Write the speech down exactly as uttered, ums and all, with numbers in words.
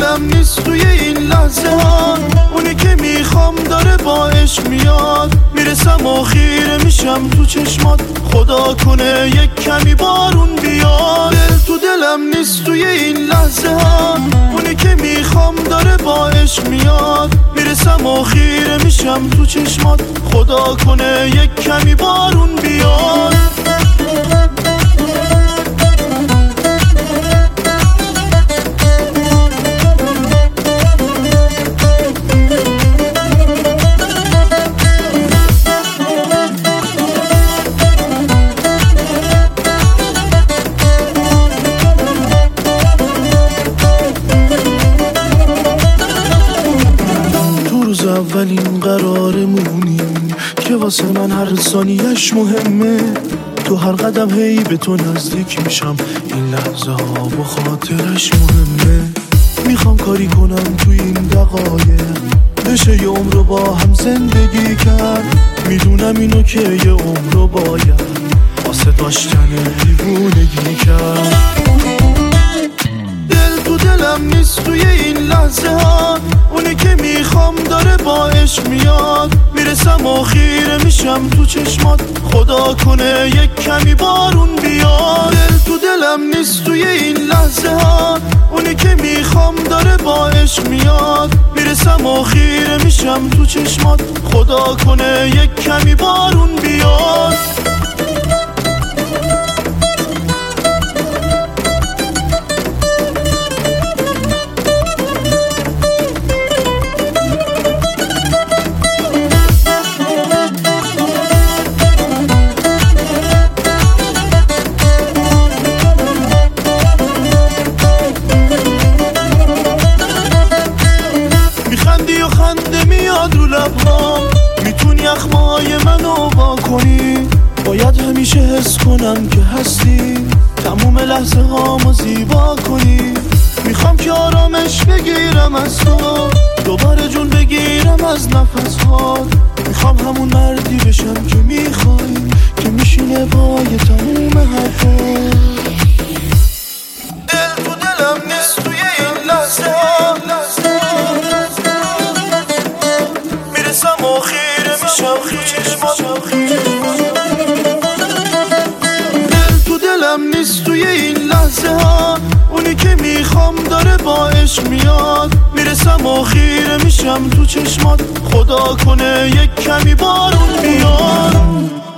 دلم نیست توی این لحظه ها، اونی که میخوام داره با عشق میاد، میرسم و خیره میشم تو چشمات، خدا کنه یک کمی بارون بیاد. دل تو دلم نیست توی این لحظه ها، اونی که میخوام داره با عشق میاد، میرسم و خیره میشم تو چشمات، خدا کنه یک کمی بارون بیاد. اولین قرارمونیم که واسه من هر ثانیه‌اش مهمه، تو هر قدم هی به تو نزدیک میشم، این لحظه ها با خاطرش مهمه. میخوام کاری کنم تو این دقایق، بشه یه عمر رو با هم زندگی کرد، میدونم اینو که یه عمر رو باید واسه داشتن دیوونگی کرد. دل تو دلم نیست توی این لحظه ها، اونی که میخوام داره با عشق میاد، میرسم و خیره میشم تو چشمات، خدا کنه یک کمی بارون بیاد. دل تو دلم نیست توی این لحظه ها، اونی که میخوام داره با عشق میاد، میرسم و خیره میشم تو چشمات، خدا کنه یک کمی بارون بیاد. میخندی و خنده میاد رو لبهام، میتونی اخمای منو وا کنی، باید همیشه حس کنم که هستی، تموم لحظه هامو زیبا کنی. میخوام که آرامش بگیرم از تو، دوباره جون بگیرم از نفس ها، میخوام همون مردی بشم که میخوای، که میشینه پای تموم حرفا. دل تو دلم نیست توی این لحظه ها، میرسم و خیره میشم تو چشمات. دل تو دلم نیست توی این لحظه ها، اونی که میخوام داره با عشق میاد، میرسم و خیره میشم تو چشمات، خدا کنه یک کمی بارون بیاد.